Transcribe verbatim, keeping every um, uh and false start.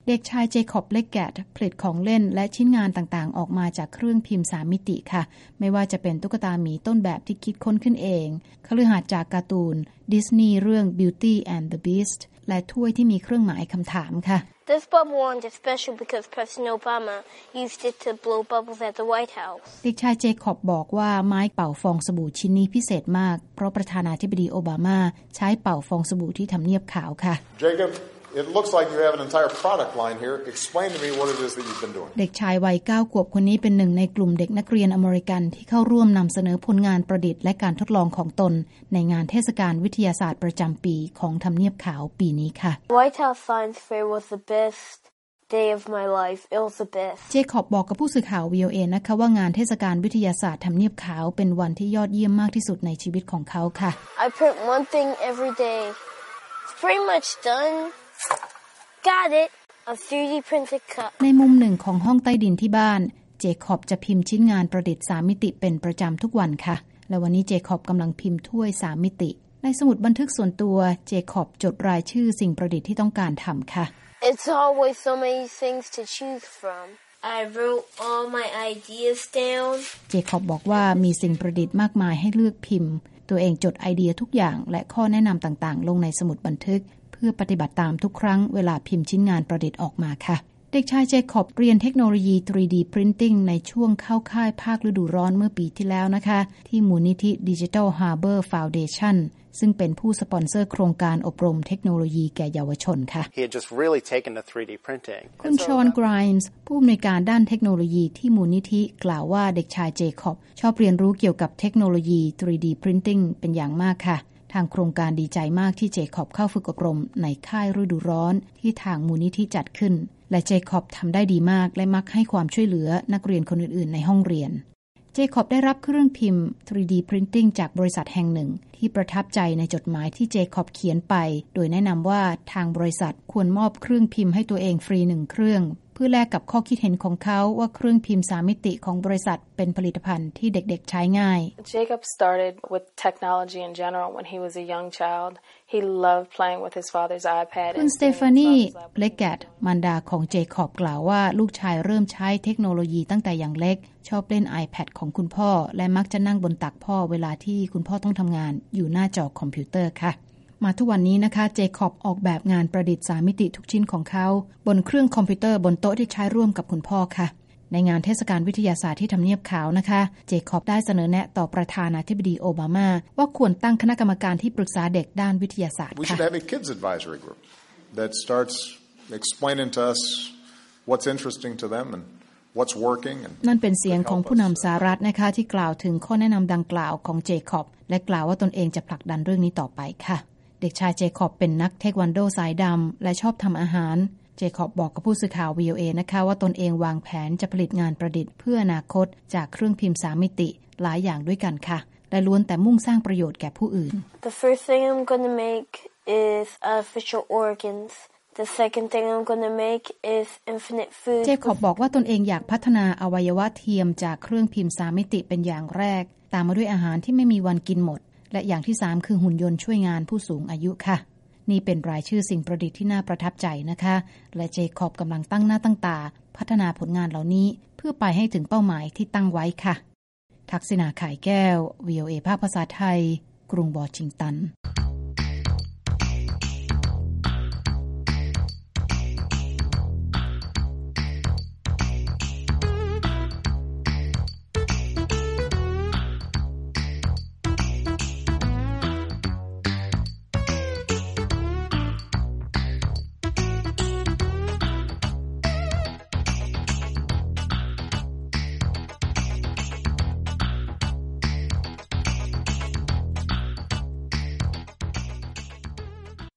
เด็กชายเจคอบเลกแกตผลิตของเล่นและชิ้นงานต่างๆออกมาจากเครื่องพิมพ์สามมิติค่ะไม่ว่าจะเป็นตุ๊กตาหมีต้นแบบที่คิดค้นขึ้นเองคฤหาสน์จากการ์ตูนดิสนีย์เรื่อง Beauty and the Beast และถ้วยที่มีเครื่องหมายคำถามค่ะ This bubble wand is special because President Obama used it to blow bubbles at the White House เด็กชายเจคอบบอกว่าไม้เป่าฟองสบู่ชิ้นนี้พิเศษมากเพราะประธานาธิบดีโอบามาใช้เป่าฟองสบู่ที่ทำเนียบขาวค่ะ Jacob It looks like you have an entire product line here. Explain to me what it is that you've been doing. เด็กชายวัยเก้าขวบคนนี้เป็นหนึ่งในกลุ่มเด็กนักเรียนอเมริกันที่เข้าร่วมนำเสนอผลงานประดิษฐ์และการทดลองของตนในงานเทศกาลวิทยาศาสตร์ประจำปีของทำเนียบขาวปีนี้ค่ะ White House Science Fair was the best day of my life. It was the best. เจคอบบอกกับผู้สื่อข่าว วี โอ เอ นะคะว่างานเทศกาลวิทยาศาสตร์ทำเนียบขาวเป็นวันที่ยอดเยี่ยมมากที่สุดในชีวิตของเขาค่ะ I print one thing every day. It's pretty much done.Got it. A ทรี ดี printed cup. ในมุมหนึ่งของห้องใต้ดินที่บ้านเจคอบจะพิมพ์ชิ้นงานประดิษฐ์สามมิติเป็นประจำทุกวันค่ะและวันนี้เจคอบกำลังพิมพ์ถ้วยสามมิติในสมุดบันทึกส่วนตัวเจคอบจดรายชื่อสิ่งประดิษฐ์ที่ต้องการทำค่ะ It's always so many things to choose from. I wrote all my ideas down. เจคอบบอกว่ามีสิ่งประดิษฐ์มากมายให้เลือกพิมพ์ตัวเองจดไอเดียทุกอย่างและข้อแนะนำต่างๆลงในสมุดบันทึกเพื่อปฏิบัติตามทุกครั้งเวลาพิมพ์ชิ้นงานประดิษฐ์ออกมาค่ะเด็กชายเจคอบเรียนเทคโนโลยี ทรี ดี Printing ในช่วงเข้าค่ายภาคฤดูร้อนเมื่อปีที่แล้วนะคะที่มูลนิธิ Digital Harbor Foundation ซึ่งเป็นผู้สปอนเซอร์โครงการอบรมเทคโนโลยีแก่เยาวชนค่ะ He had just really taken to ทรี ดี printing คุณชอนไกรมส์ผู้อำนวยการด้านเทคโนโลยีที่มูลนิธิกล่าวว่าเด็กชายเจคอบชอบเรียนรู้เกี่ยวกับเทคโนโลยี ทรี ดี Printing เป็นอย่างมากค่ะทางโครงการดีใจมากที่เจคอบเข้าฝึกอบรมในค่ายฤดูร้อนที่ทางมูลนิธิจัดขึ้นและเจคอบทำได้ดีมากและมักให้ความช่วยเหลือนักเรียนคนอื่นๆในห้องเรียนเจคอบได้รับเครื่องพิมพ์ ทรี ดี Printing จากบริษัทแห่งหนึ่งที่ประทับใจในจดหมายที่เจคอบเขียนไปโดยแนะนำว่าทางบริษัทควรมอบเครื่องพิมพ์ให้ตัวเองฟรีหนึ่งเครื่องเพื่อแลกกับข้อคิดเห็นของเขาว่าเครื่องพิมพ์สามมิติของบริษัทเป็นผลิตภัณฑ์ที่เด็กๆใช้ง่าย Jacob started with technology in general when he was a young child. He loved playing with his father's iPad. คุณสเตฟานีเลกแกตมารดาของเจคอบกล่าวว่าลูกชายเริ่มใช้เทคโนโลยีตั้งแต่อย่างเล็กชอบเล่น iPad ของคุณพ่อและมักจะนั่งบนตักพ่อเวลาที่คุณพ่อต้องทำงานอยู่หน้าจอคอมพิวเตอร์ค่ะมาทุกวันนี้นะคะเจคอบออกแบบงานประดิษฐ์สามมิติทุกชิ้นของเขาบนเครื่องคอมพิวเตอร์บนโต๊ะที่ใช้ร่วมกับคุณพ่อค่ะในงานเทศกาลวิทยาศาสตร์ที่ทำเนียบขาวนะคะเจคอบได้เสนอแนะต่อประธานาธิบดีโอบามาว่าควรตั้งคณะกรรมการที่ปรึกษาเด็กด้านวิทยาศาสตร์ค่ะ We should have a kids advisory group that starts explaining to us what's interesting to them and what's working นั่นเป็นเสียงของผู้นำสหรัฐนะคะที่กล่าวถึงข้อแนะนำดังกล่าวของเจคอบและกล่าวว่าตนเองจะผลักดันเรื่องนี้ต่อไปค่ะเด็กชายเจคอบเป็นนักเทควันโดสายดำและชอบทำอาหารเจคอบบอกกับผู้สื่อข่าว วี โอ เอ นะคะว่าตนเองวางแผนจะผลิตงานประดิษฐ์เพื่ออนาคตจากเครื่องพิมพ์สามมิติหลายอย่างด้วยกันค่ะและล้วนแต่มุ่งสร้างประโยชน์แก่ผู้อื่น The first thing I'm going to make is artificial organs. The second thing I'm going to make is infinite food. เจคอบบอกว่าตนเองอยากพัฒนาอวัยวะเทียมจากเครื่องพิมพ์สามมิติเป็นอย่างแรกตามมาด้วยอาหารที่ไม่มีวันกินหมดและอย่างที่สามคือหุ่นยนต์ช่วยงานผู้สูงอายุค่ะนี่เป็นรายชื่อสิ่งประดิษฐ์ที่น่าประทับใจนะคะและเจคอบกำลังตั้งหน้าตั้งตาพัฒนาผลงานเหล่านี้เพื่อไปให้ถึงเป้าหมายที่ตั้งไว้ค่ะทักษิณา ข่ายแก้ว วี โอ เอ ภาคภาษาไทยกรุงวอชิงตัน